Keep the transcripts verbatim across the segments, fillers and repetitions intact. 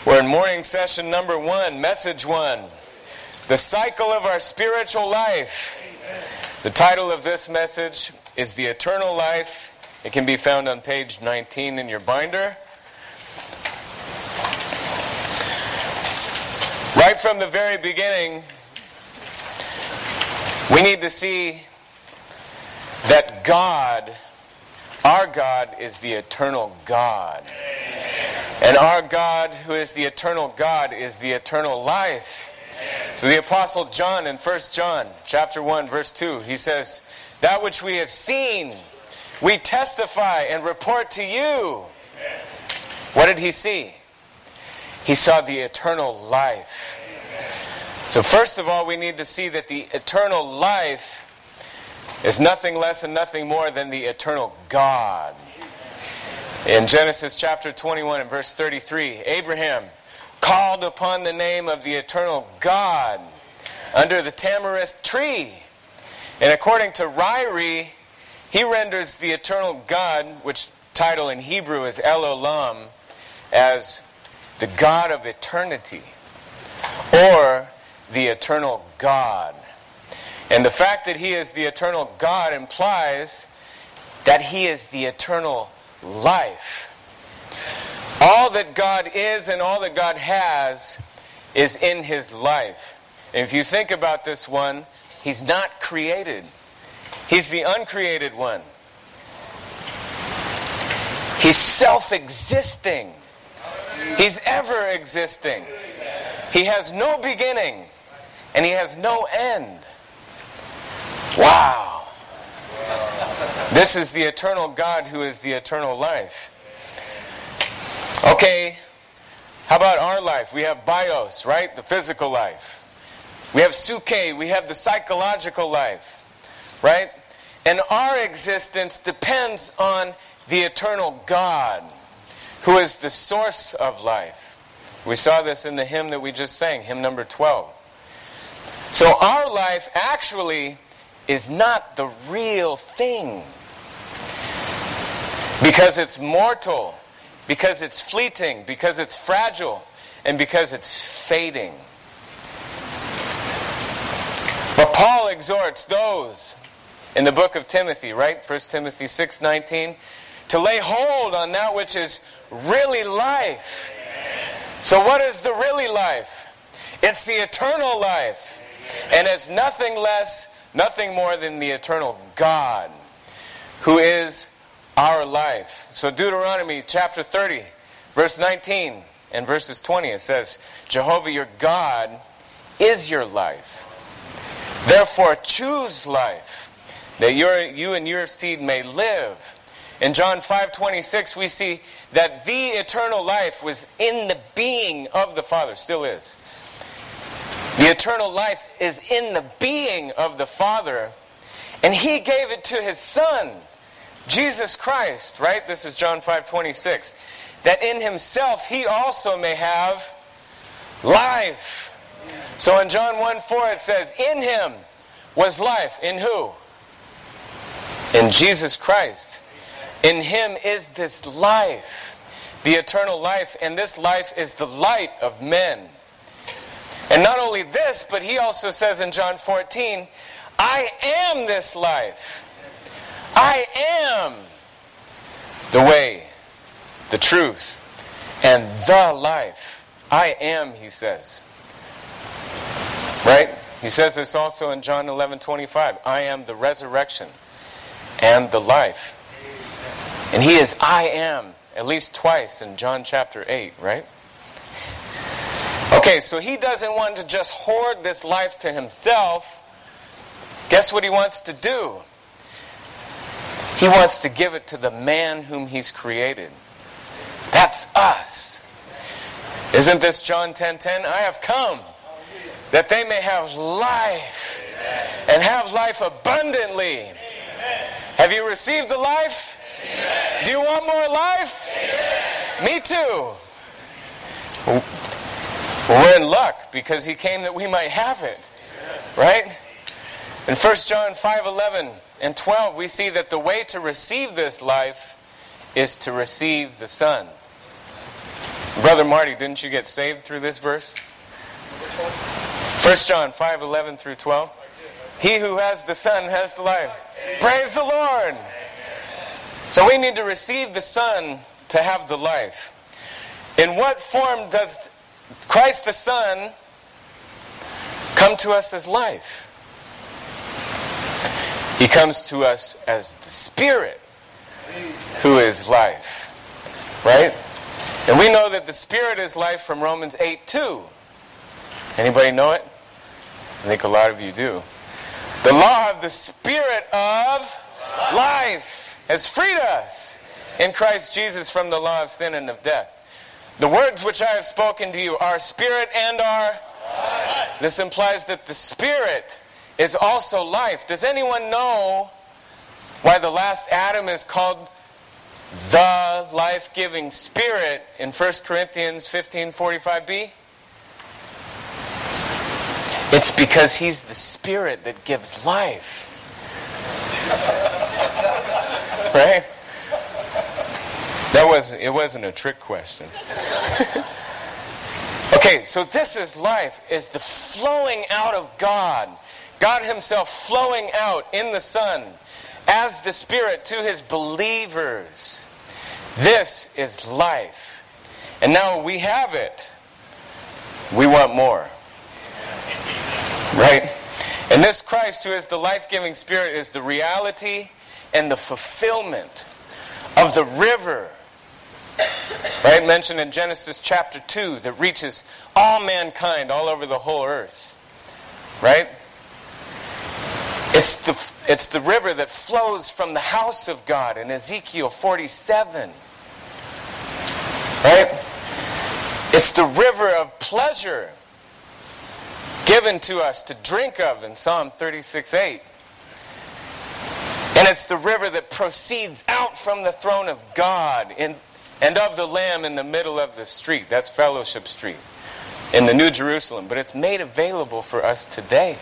We're in morning session number one, message one, the cycle of our spiritual life. The title of this message is The Eternal Life. It can be found on page nineteen in your binder. Right from the very beginning, we need to see that God, our God, is the eternal God. And our God, who is the eternal God, is the eternal life. So the Apostle John in First John chapter one, verse two, he says, "That which we have seen, we testify and report to you." What did he see? He saw the eternal life. So first of all, we need to see that the eternal life is nothing less and nothing more than the eternal God. In Genesis chapter twenty-one and verse thirty-three, Abraham called upon the name of the eternal God under the tamarisk tree. And according to Ryrie, he renders the eternal God, which title in Hebrew is El Olam, as the God of eternity, or the eternal God. And the fact that he is the eternal God implies that he is the eternal life. All that God is and all that God has is in his life. And if you think about this one, he's not created. He's the uncreated one. He's self-existing. He's ever existing. He has no beginning and he has no end. Wow. This is the eternal God who is the eternal life. Okay, how about our life? We have bios, right? The physical life. We have psuche, we have the psychological life, right? And our existence depends on the eternal God, who is the source of life. We saw this in the hymn that we just sang, hymn number twelve. So our life actually is not the real thing. Because it's mortal, because it's fleeting, because it's fragile, and because it's fading. But Paul exhorts those in the book of Timothy, right? First Timothy six nineteen, to lay hold on that which is really life. So what is the really life? It's the eternal life. And it's nothing less, nothing more than the eternal God, who is our life. So Deuteronomy chapter thirty, verse nineteen and verses twenty, it says, "Jehovah your God is your life. Therefore choose life, that your, you and your seed may live." In John five twenty-six, we see that the eternal life was in the being of the Father, still is. The eternal life is in the being of the Father, and he gave it to his Son, Jesus Christ, right? This is John five twenty-six. That in himself he also may have life. So in John one four it says, "In him was life." In who? In Jesus Christ. In him is this life, the eternal life, and this life is the light of men. And not only this, but he also says in John fourteen, "I am this life. I am the way, the truth, and the life." I am, he says. Right? He says this also in John eleven twenty-five. "I am the resurrection and the life." And he is I am at least twice in John chapter eight, right? Okay, so he doesn't want to just hoard this life to himself. Guess what he wants to do? He wants to give it to the man whom he's created. That's us. Isn't this John ten ten? "I have come that they may have life and have life abundantly." Amen. Have you received the life? Amen. Do you want more life? Amen. Me too. We're in luck because he came that we might have it. Right? In First John five eleven and twelve, we see that the way to receive this life is to receive the Son. Brother Marty, didn't you get saved through this verse? First John five, eleven through twelve. He who has the Son has the life. Praise the Lord. So we need to receive the Son to have the life. In what form does Christ the Son come to us as life? He comes to us as the Spirit who is life. Right? And we know that the Spirit is life from Romans eight two. Anybody know it? I think a lot of you do. The law of the Spirit of life has freed us in Christ Jesus from the law of sin and of death. The words which I have spoken to you are spirit and are life. This implies that the Spirit is also life. Does anyone know why the last Adam is called the life-giving Spirit in First Corinthians fifteen forty-five b? It's because he's the Spirit that gives life. Right? That wasn't, it wasn't a trick question. Okay, so this is life, is the flowing out of God. God himself flowing out in the Son as the Spirit to his believers. This is life. And now we have it. We want more. Right? And this Christ, who is the life-giving Spirit, is the reality and the fulfillment of the river, right, mentioned in Genesis chapter two, that reaches all mankind all over the whole earth. Right? It's the, it's the river that flows from the house of God in Ezekiel forty-seven. Right? It's the river of pleasure given to us to drink of in Psalm thirty-six eight. And it's the river that proceeds out from the throne of God in, and of the Lamb in the middle of the street. That's Fellowship Street in the New Jerusalem. But it's made available for us today.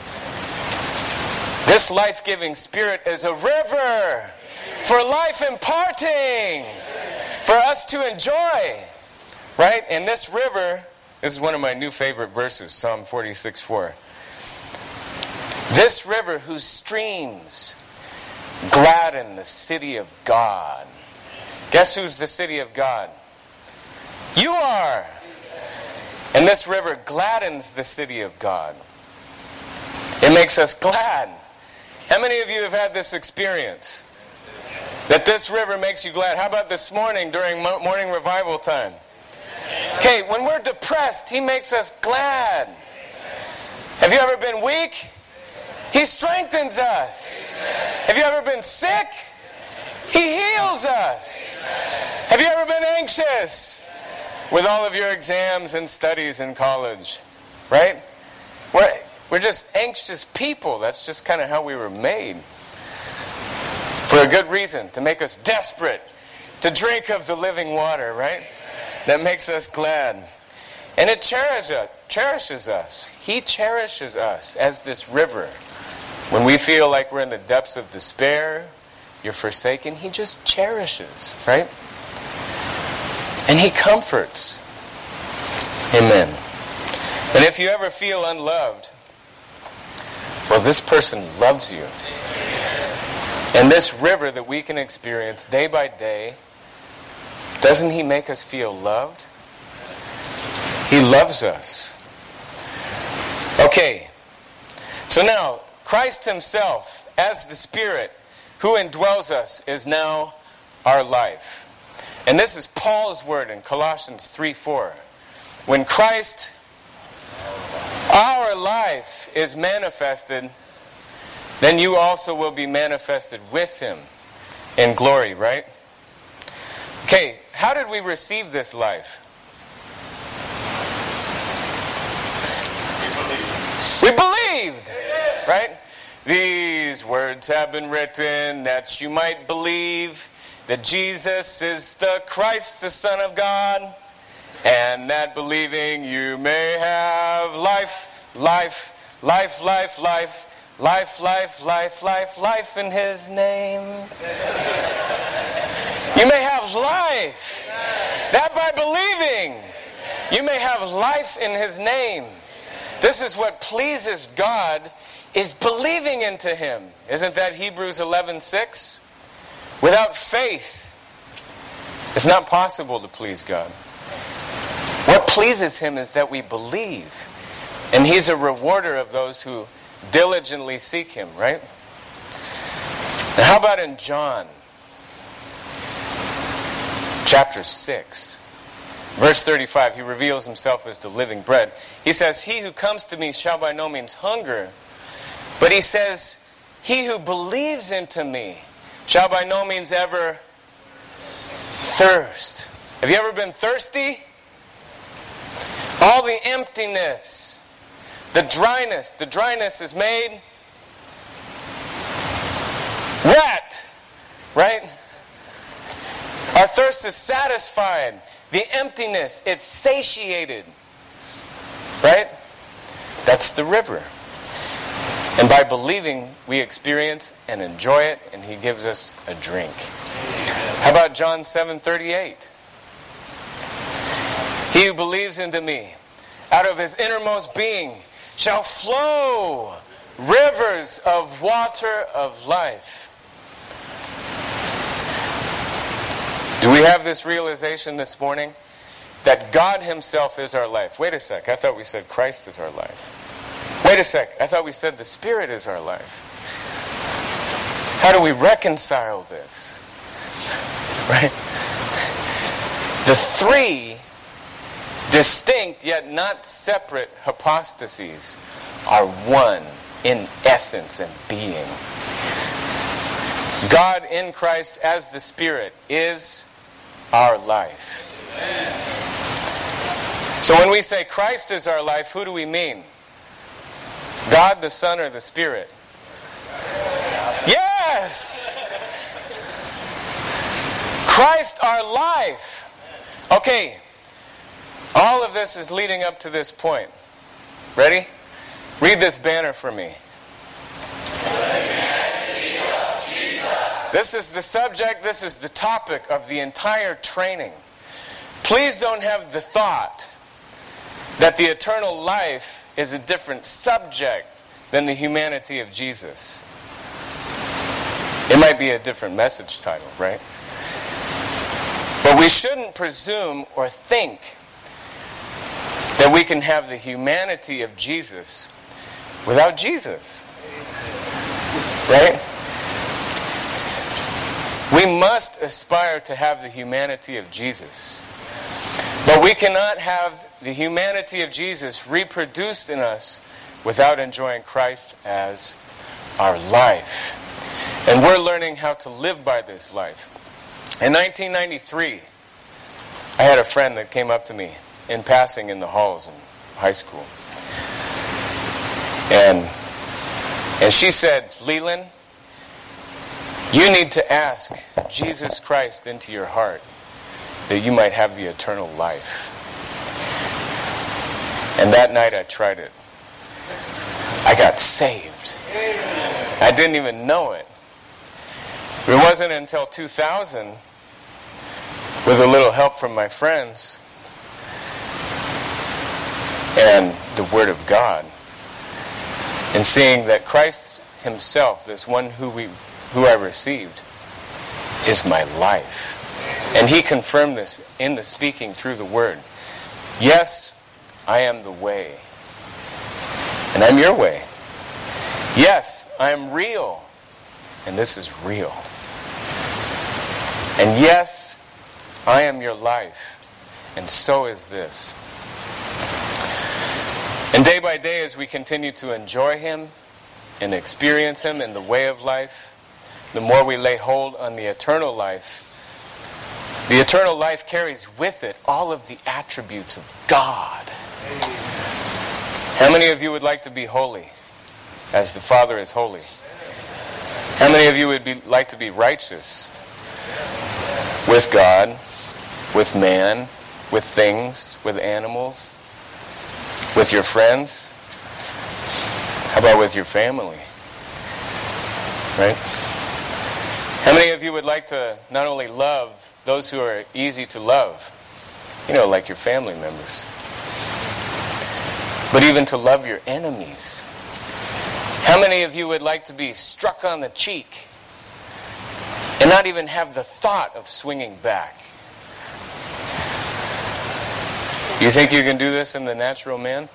This life-giving Spirit is a river for life imparting, for us to enjoy. Right? And this river, this is one of my new favorite verses, Psalm forty-six four. This river whose streams gladden the city of God. Guess who's the city of God? You are. And this river gladdens the city of God. It makes us glad. How many of you have had this experience? That this river makes you glad? How about this morning during morning revival time? Okay, when we're depressed, he makes us glad. Have you ever been weak? He strengthens us. Have you ever been sick? He heals us. Have you ever been anxious with all of your exams and studies in college? Right? We're, we're just anxious people. That's just kind of how we were made. For a good reason, to make us desperate to drink of the living water, right? That makes us glad. And it cherishes, cherishes us. He cherishes us as this river. When we feel like we're in the depths of despair, you're forsaken, he just cherishes, right? And he comforts. Amen. And if you ever feel unloved, well, this person loves you. And this river that we can experience day by day, doesn't he make us feel loved? He loves us. Okay. So now, Christ himself, as the Spirit who indwells us, is now our life. And this is Paul's word in Colossians three four. When Christ, our life, is manifested, then you also will be manifested with him in glory, right? Okay, how did we receive this life? We believed, right? These words have been written that you might believe that Jesus is the Christ, the Son of God, and that believing you may have life, life, life, life, life, life, life, life, life, life in his name. You may have life That by believing, you may have life in His name. This is what pleases God, is believing into Him. Isn't that Hebrews eleven six? Without faith, it's not possible to please God. What pleases Him is that we believe. And He's a rewarder of those who diligently seek Him, right? Now how about in John chapter six, verse thirty-five, He reveals Himself as the living bread. He says, "He who comes to me shall by no means hunger," but He says, "He who believes into me shall by no means ever thirst." Have you ever been thirsty? All the emptiness, the dryness, the dryness is made wet, right? Our thirst is satisfied. The emptiness, it's satiated, right? That's the river. And by believing, we experience and enjoy it, and He gives us a drink. How about John seven thirty-eight? "He who believes into me, out of his innermost being shall flow rivers of water of life." Do we have this realization this morning that God Himself is our life? Wait a sec, I thought we said Christ is our life. Wait a sec, I thought we said the Spirit is our life. How do we reconcile this? Right? The three distinct yet not separate hypostases are one in essence and being. God in Christ as the Spirit is our life. So when we say Christ is our life, who do we mean? God the Son or the Spirit? Yes! Christ our life. Okay, all of this is leading up to this point. Ready? Read this banner for me. This is the subject, this is the topic of the entire training. Please don't have the thought that the eternal life is a different subject than the humanity of Jesus. It might be a different message title, right? But we shouldn't presume or think that we can have the humanity of Jesus without Jesus. Right? We must aspire to have the humanity of Jesus. But we cannot have the humanity of Jesus reproduced in us without enjoying Christ as our life. And we're learning how to live by this life. In nineteen ninety-three, I had a friend that came up to me in passing in the halls in high school. And, and she said, "Leland, you need to ask Jesus Christ into your heart that you might have the eternal life." And that night I tried it. I got saved. I didn't even know it. It wasn't until two thousand, with a little help from my friends and the Word of God, and seeing that Christ Himself, this one who we who I received, is my life. And He confirmed this in the speaking through the Word. Yes, I am the way. And I'm your way. Yes, I am real. And this is real. And yes, I am your life. And so is this. And day by day, as we continue to enjoy Him and experience Him in the way of life, the more we lay hold on the eternal life, the eternal life carries with it all of the attributes of God. How many of you would like to be holy as the Father is holy? How many of you would be, like to be righteous with God, with man, with things, with animals, with your friends? How about with your family? Right? How many of you would like to not only love those who are easy to love. You know, like your family members. But even to love your enemies. How many of you would like to be struck on the cheek and not even have the thought of swinging back? You think you can do this in the natural man?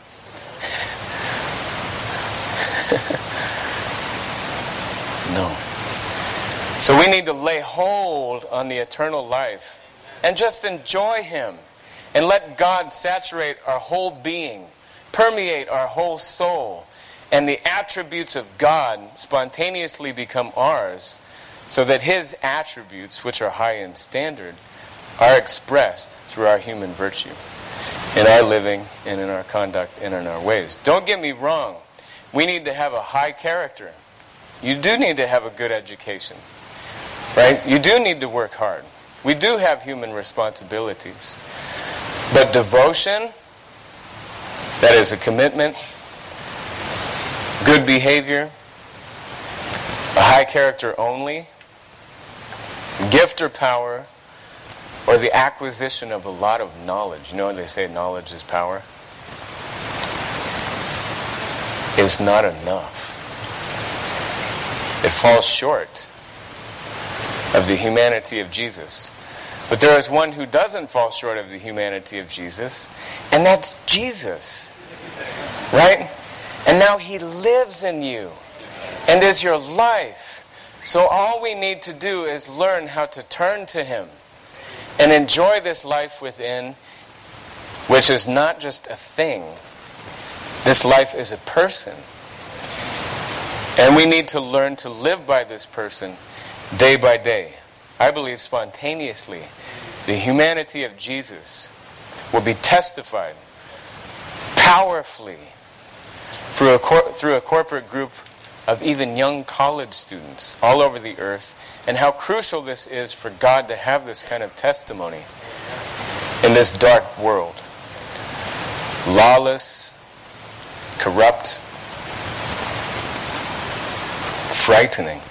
No. So we need to lay hold on the eternal life and just enjoy Him and let God saturate our whole being, permeate our whole soul, and the attributes of God spontaneously become ours, so that His attributes, which are high in standard, are expressed through our human virtue, in our living and in our conduct and in our ways. Don't get me wrong. We need to have a high character. You do need to have a good education, right? You do need to work hard. We do have human responsibilities. But devotion, that is a commitment, good behavior, a high character only, gift or power, or the acquisition of a lot of knowledge. You know, they say knowledge is power. Is not enough. It falls short of the humanity of Jesus. But there is one who doesn't fall short of the humanity of Jesus, and that's Jesus. Right? And now He lives in you and is your life. So all we need to do is learn how to turn to Him and enjoy this life within, which is not just a thing. This life is a person. And we need to learn to live by this person day by day. I believe spontaneously the humanity of Jesus will be testified powerfully through a, cor- through a corporate group of even young college students all over the earth, and how crucial this is for God to have this kind of testimony in this dark world. Lawless, corrupt, frightening.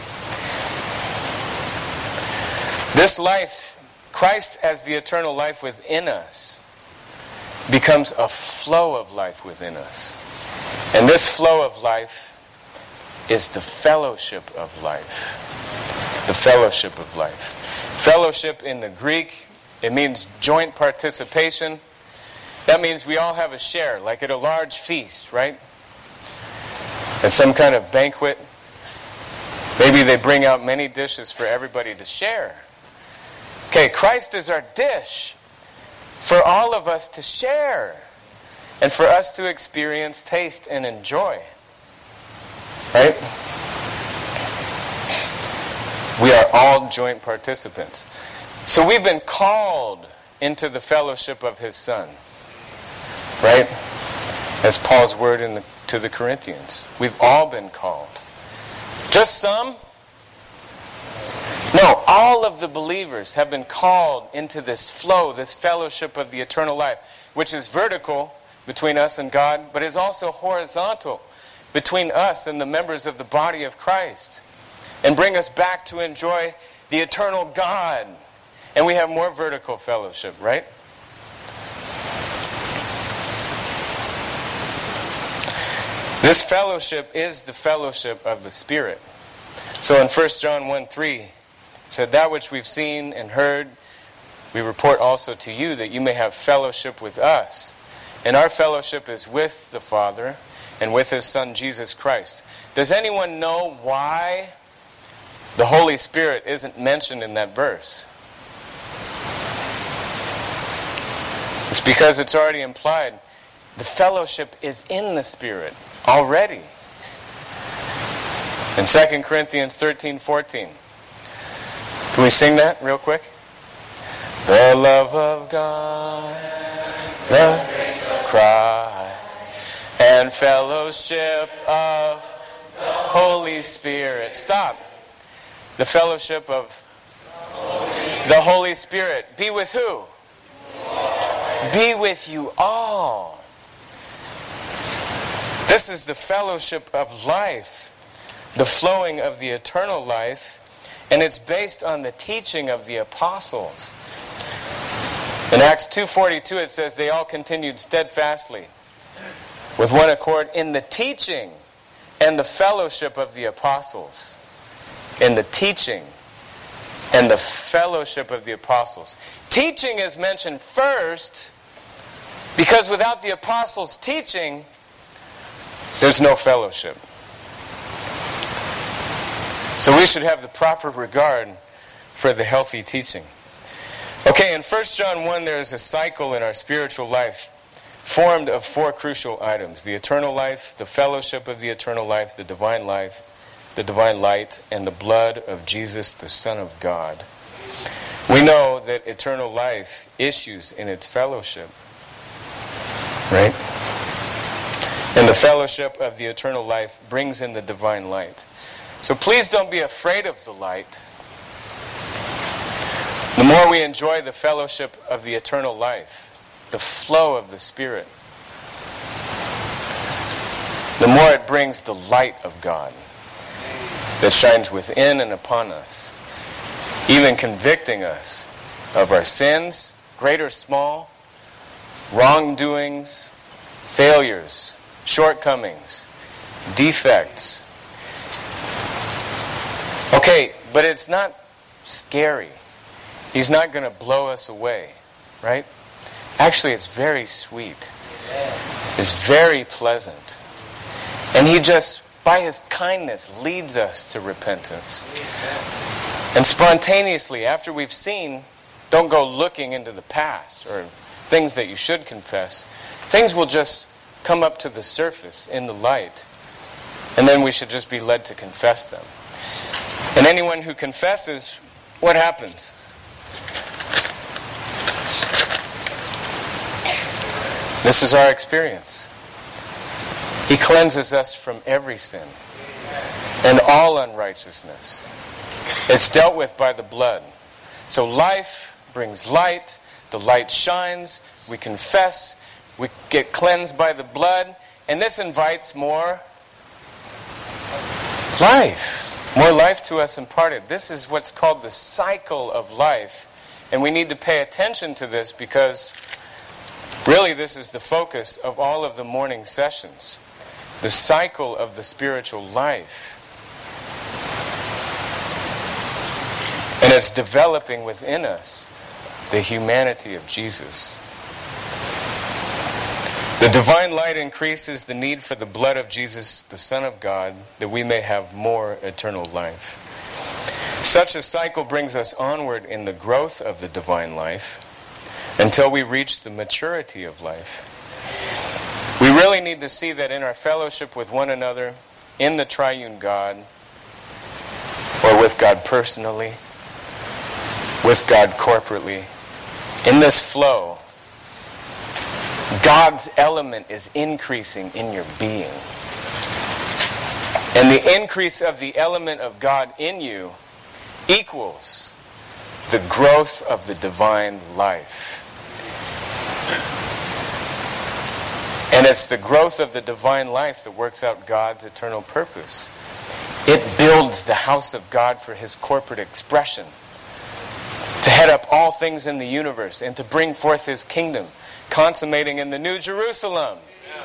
This life, Christ as the eternal life within us, becomes a flow of life within us. And this flow of life is the fellowship of life. The fellowship of life. Fellowship in the Greek, it means joint participation. That means we all have a share, like at a large feast, right? At some kind of banquet. Maybe they bring out many dishes for everybody to share. Okay, Christ is our dish for all of us to share and for us to experience, taste, and enjoy. Right? We are all joint participants. So we've been called into the fellowship of His Son. Right? That's Paul's word in the, to the Corinthians. We've all been called. Just some? No, all of the believers have been called into this flow, this fellowship of the eternal life, which is vertical between us and God, but is also horizontal between us and the members of the body of Christ, and bring us back to enjoy the eternal God. And we have more vertical fellowship, right? This fellowship is the fellowship of the Spirit. So in First John one three, it said, that which we've seen and heard, we report also to you, that you may have fellowship with us. And our fellowship is with the Father and with His Son, Jesus Christ. Does anyone know why the Holy Spirit isn't mentioned in that verse? It's because it's already implied. The fellowship is in the Spirit already. In Second Corinthians thirteen fourteen. Can we sing that real quick? The love of God, the grace of Christ, and fellowship of the Holy Spirit. Stop. The fellowship of the Holy Spirit. Be with who? Be with you all. This is the fellowship of life, the flowing of the eternal life, And it's based on the teaching of the apostles. In Acts two forty-two it says, they all continued steadfastly with one accord in the teaching and the fellowship of the apostles. In the teaching and the fellowship of the apostles. Teaching is mentioned first because without the apostles' teaching, there's no fellowship. So we should have the proper regard for the healthy teaching. Okay, in First John one, there is a cycle in our spiritual life formed of four crucial items. The eternal life, the fellowship of the eternal life, the divine life, the divine light, and the blood of Jesus, the Son of God. We know that eternal life issues in its fellowship. Right? And the fellowship of the eternal life brings in the divine light. So please don't be afraid of the light. The more we enjoy the fellowship of the eternal life, the flow of the Spirit, the more it brings the light of God that shines within and upon us, even convicting us of our sins, great or small, wrongdoings, failures, shortcomings, defects. Okay, but it's not scary. He's not going to blow us away, right? Actually, it's very sweet. It's very pleasant. And He just, by His kindness, leads us to repentance. And spontaneously, after we've seen, don't go looking into the past or things that you should confess. Things will just come up to the surface in the light. And then we should just be led to confess them. And anyone who confesses, what happens? This is our experience. He cleanses us from every sin and all unrighteousness. It's dealt with by the blood. So life brings light. The light shines. We confess. We get cleansed by the blood. And this invites more life. More life to us imparted. This is what's called the cycle of life. And we need to pay attention to this because really this is the focus of all of the morning sessions. The cycle of the spiritual life. And it's developing within us the humanity of Jesus. The divine light increases the need for the blood of Jesus, the Son of God, that we may have more eternal life. Such a cycle brings us onward in the growth of the divine life until we reach the maturity of life. We really need to see that in our fellowship with one another, in the triune God, or with God personally, with God corporately, in this flow, God's element is increasing in your being. And the increase of the element of God in you equals the growth of the divine life. And it's the growth of the divine life that works out God's eternal purpose. It builds the house of God for His corporate expression, to head up all things in the universe and to bring forth His kingdom, consummating in the New Jerusalem.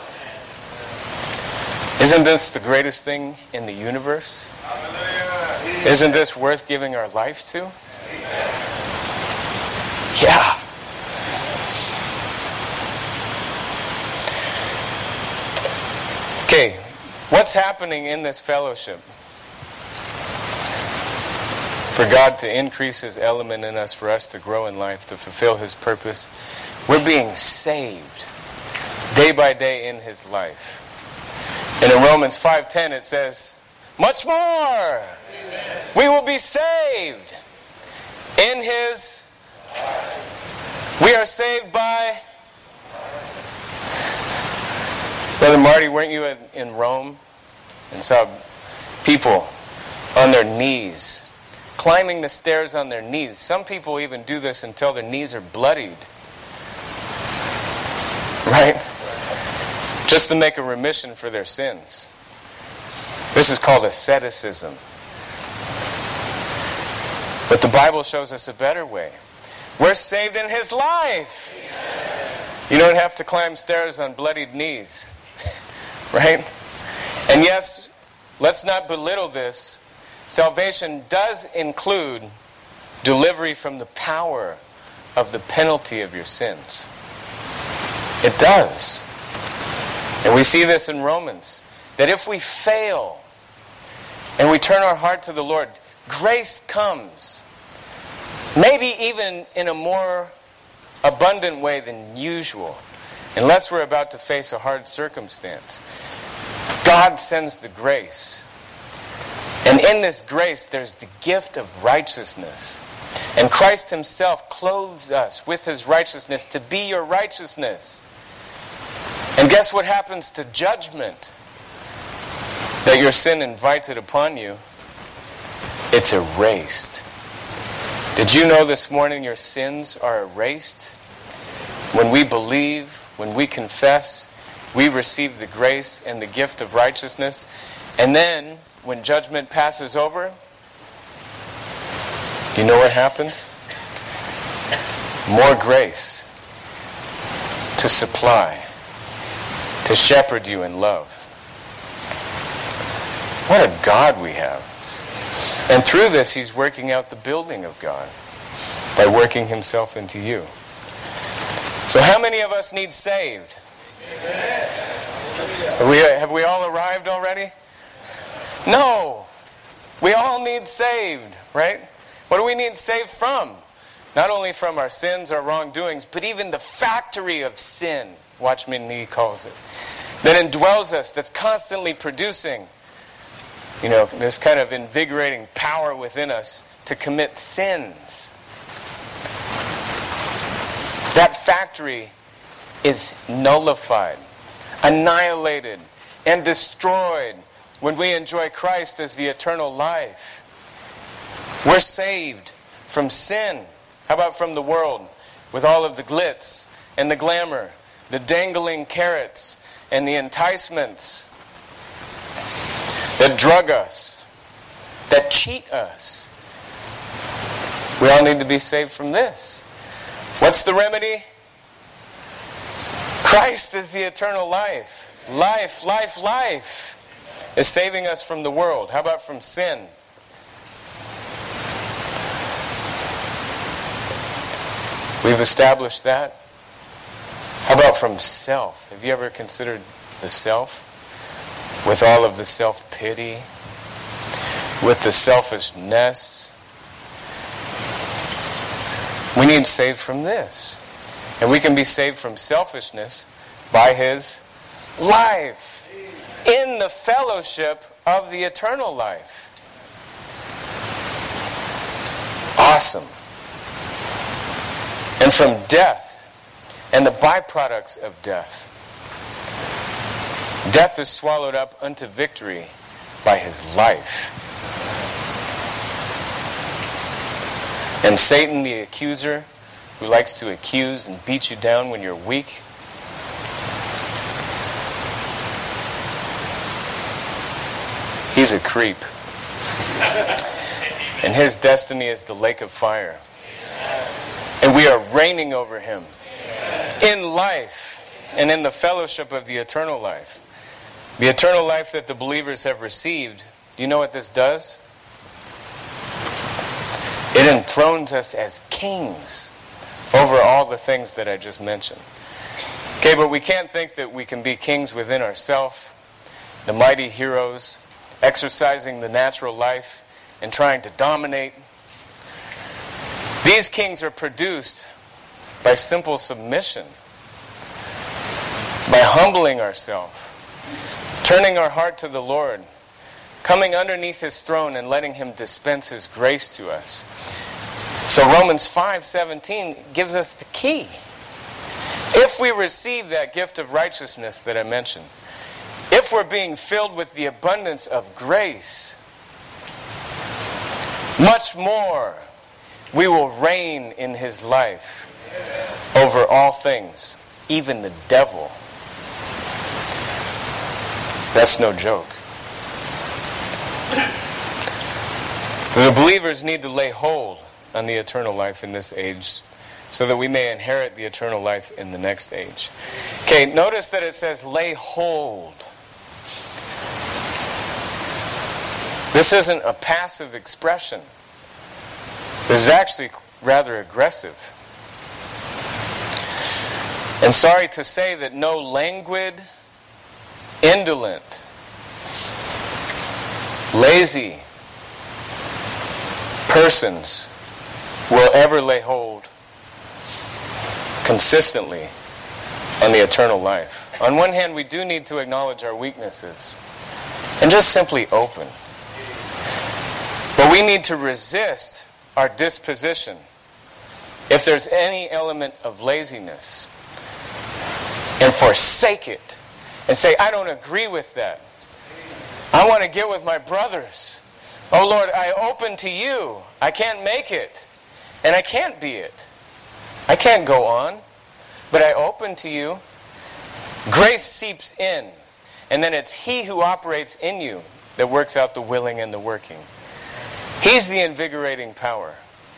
Isn't this the greatest thing in the universe? Isn't this worth giving our life to? Yeah. Okay, what's happening in this fellowship? For God to increase His element in us, for us to grow in life, to fulfill His purpose. We're being saved day by day in His life. And in Romans five ten it says, much more! Amen. We will be saved in His... We are saved by... Brother Marty, weren't you in, in Rome and saw people on their knees, climbing the stairs on their knees? Some people even do this until their knees are bloodied. Right? Just to make a remission for their sins. This is called asceticism. But the Bible shows us a better way. We're saved in His life. You don't have to climb stairs on bloodied knees. Right? And yes, let's not belittle this. Salvation does include delivery from the power of the penalty of your sins. It does. And we see this in Romans, that if we fail and we turn our heart to the Lord, grace comes. Maybe even in a more abundant way than usual, unless we're about to face a hard circumstance. God sends the grace. And in this grace, there's the gift of righteousness. And Christ Himself clothes us with His righteousness to be your righteousness. And guess what happens to judgment that your sin invited upon you? It's erased. Did you know this morning your sins are erased? When we believe, when we confess, we receive the grace and the gift of righteousness. And then, when judgment passes over, you know what happens? More grace to supply, to shepherd you in love. What a God we have. And through this, He's working out the building of God by working Himself into you. So how many of us need saved? Have we, have we all arrived already? No. We all need saved, right? What do we need saved from? Not only from our sins, our wrongdoings, but even the factory of sin, Watchman Nee calls it, that indwells us, that's constantly producing, you know, this kind of invigorating power within us to commit sins. That factory is nullified, annihilated, and destroyed when we enjoy Christ as the eternal life. We're saved from sin. How about from the world? With all of the glitz and the glamour, the dangling carrots and the enticements that drug us, that cheat us. We all need to be saved from this. What's the remedy? Christ is the eternal life. Life, life, life is saving us from the world. How about from sin? We've established that. How about from self? Have you ever considered the self? With all of the self-pity, with the selfishness. We need saved from this. And we can be saved from selfishness by His life in the fellowship of the eternal life. Awesome. And from death and the byproducts of death. Death is swallowed up unto victory by His life. And Satan, the accuser, who likes to accuse and beat you down when you're weak, he's a creep. And his destiny is the lake of fire. And we are reigning over him in life and in the fellowship of the eternal life. The eternal life that the believers have received. Do you know what this does? It enthrones us as kings over all the things that I just mentioned. Okay, but we can't think that we can be kings within ourselves, the mighty heroes, exercising the natural life and trying to dominate. These kings are produced by simple submission, by humbling ourselves, turning our heart to the Lord, coming underneath His throne and letting Him dispense His grace to us. So Romans five seventeen gives us the key. If we receive that gift of righteousness that I mentioned, if we're being filled with the abundance of grace, much more we will reign in His life over all things, even the devil. That's no joke. The believers need to lay hold on the eternal life in this age so that we may inherit the eternal life in the next age. Okay, notice that it says lay hold. This isn't a passive expression. This is actually rather aggressive. And sorry to say that no languid, indolent, lazy persons will ever lay hold consistently on the eternal life. On one hand, we do need to acknowledge our weaknesses and just simply open. But we need to resist our disposition if there's any element of laziness and forsake it and say, I don't agree with that. I want to get with my brothers. Oh Lord, I open to you. I can't make it. And I can't be it. I can't go on. But I open to you. Grace seeps in. And then it's He who operates in you that works out the willing and the working. He's the invigorating power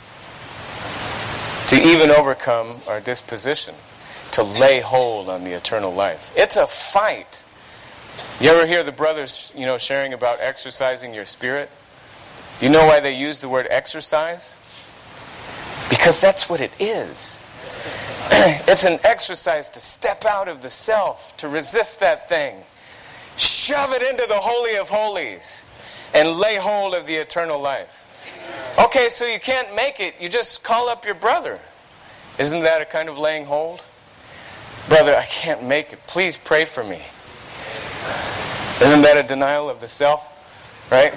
to even overcome our disposition, to lay hold on the eternal life. It's a fight. You ever hear the brothers, you know, sharing about exercising your spirit? Do you know why they use the word exercise? Because that's what it is. It's an exercise to step out of the self, to resist that thing, shove it into the Holy of Holies, and lay hold of the eternal life. Okay, so you can't make it, you just call up your brother. Isn't that a kind of laying hold? Brother, I can't make it. Please pray for me. Isn't that a denial of the self? Right?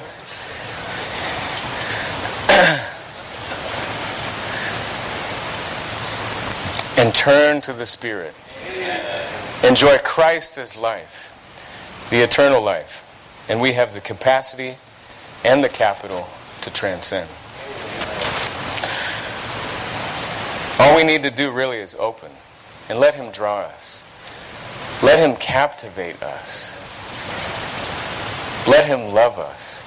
And turn to the Spirit. Enjoy Christ as life, the eternal life. And we have the capacity and the capital to transcend. All we need to do really is open and let Him draw us. Let Him captivate us. Let Him love us.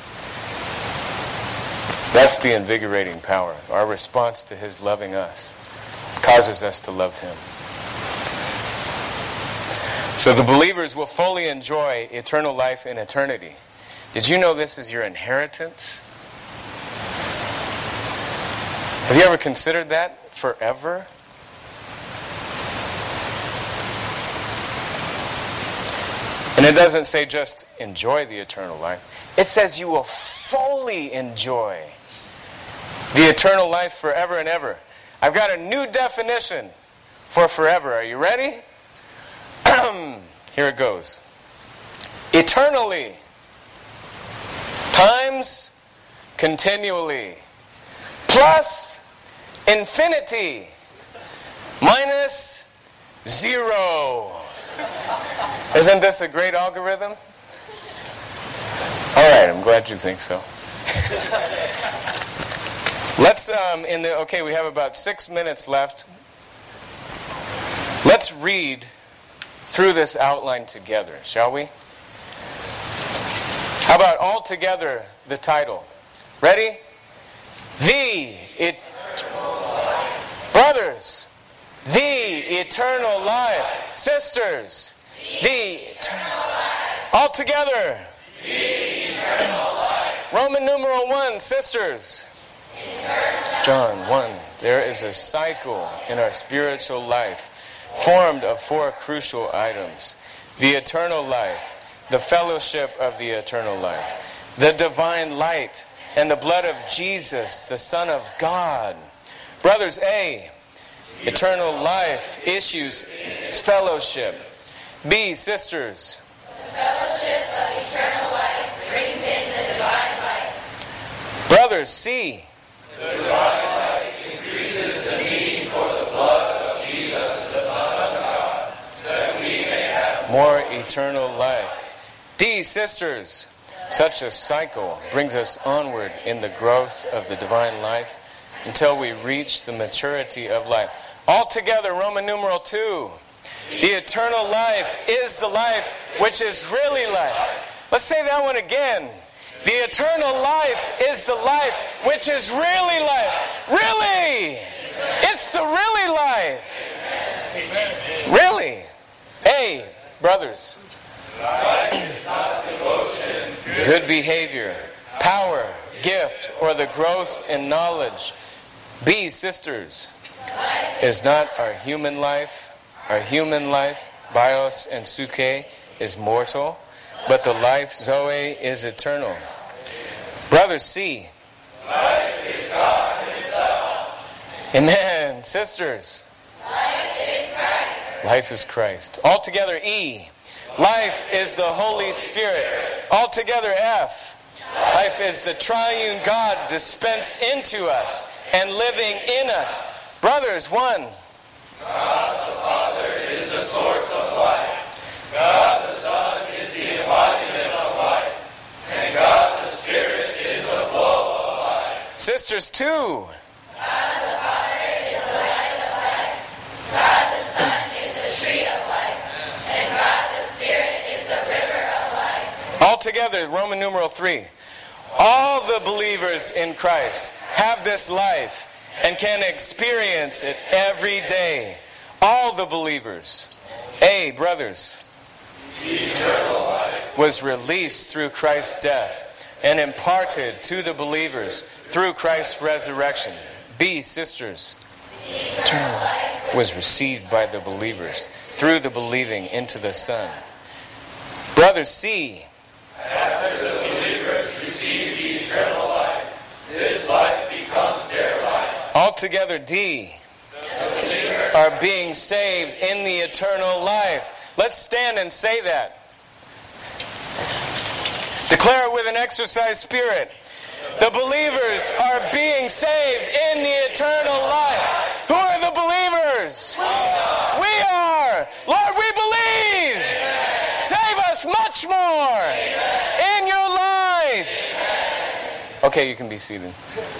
That's the invigorating power. Our response to His loving us causes us to love Him. So the believers will fully enjoy eternal life in eternity. Did you know this is your inheritance? Have you ever considered that? Forever? And it doesn't say just enjoy the eternal life. It says you will fully enjoy the eternal life forever and ever. I've got a new definition for forever. Are you ready? Here it goes. Eternally times continually plus infinity minus zero. Isn't this a great algorithm? All right, I'm glad you think so. Let's, um, in the, okay, we have about six minutes left. Let's read through this outline together, shall we? How about all together, the title? Ready? The eternal life. Brothers, the eternal life. Sisters, the eternal life. All together. The eternal life. Roman numeral one, sisters. John one. There is a cycle in our spiritual life formed of four crucial items. The eternal life, the fellowship of the eternal life, the divine light, and the blood of Jesus, the Son of God. Brothers, A, eternal life issues its fellowship. B, sisters, the fellowship of eternal life brings in the divine life. Brothers, C, the divine life increases the need for the blood of Jesus, the Son of God, that we may have more eternal life. D, sisters, such a cycle brings us onward in the growth of the divine life until we reach the maturity of life. Altogether, Roman numeral two, the eternal life is the life which is really life. Let's say that one again. The eternal life is the life which is really life. Really! It's the really life. Really. Hey, brothers. Good behavior, power, gift, or the growth in knowledge. B, sisters. Is not our human life, our human life, bios and suke, is mortal, but the life, zoe, is eternal. Brothers, C. Life is God Himself. Amen. Sisters. Life is Christ. Life is Christ. Altogether, E. Life is the Holy Spirit. Altogether, F. Life is the triune God dispensed into us and living in us. Brothers, one. God the Father is the source of life. God the Son is the embodiment of life. And God the Spirit is the flow of life. Sisters, two. God the Father is the light of life. God the Son is the tree of life. And God the Spirit is the river of life. Altogether, Roman numeral three. All the believers in Christ have this life and can experience it every day. All the believers. A, brothers. The eternal life was released through Christ's death and imparted to the believers through Christ's resurrection. B, sisters. The eternal life was received by the believers through the believing into the Son. Brothers, C. After the believers receive the eternal life, this life becomes their life. Altogether, D. The believers are being saved in the eternal life. Let's stand and say that. Declare it with an exercise spirit. The believers are being saved in the eternal life. Who are the believers? We are. We are. Lord, we believe. Amen. Save us much more. Amen. In your life. Amen. Okay, you can be seated.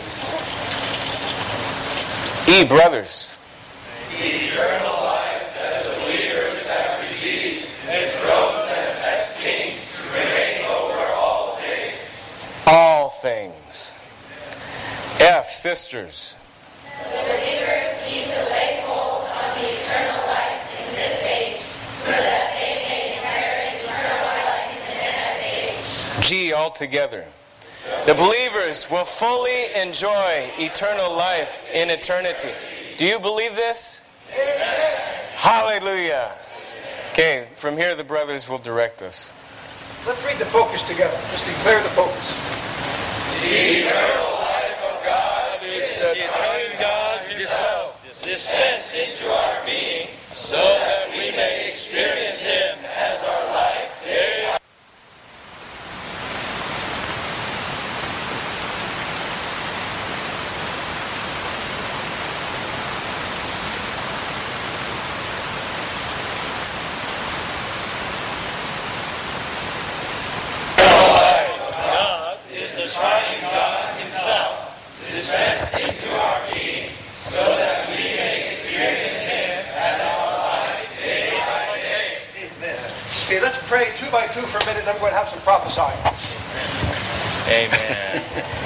E, brothers. The eternal life that the believers have received enthrones them as kings to reign over all things. All things. F, sisters. The believers need to lay hold on the eternal life in this age so that they may inherit eternal life in the next age. G, altogether. The believers will fully enjoy eternal life in eternity. Do you believe this? Amen. Hallelujah. Okay, from here the brothers will direct us. Let's read the focus together. Let's declare the focus. The eternal life of God is the triune God Himself, dispensed into our being, so that we may experience Him as our life day. Pray two by two for a minute, and I'm going to have some prophesying. Amen.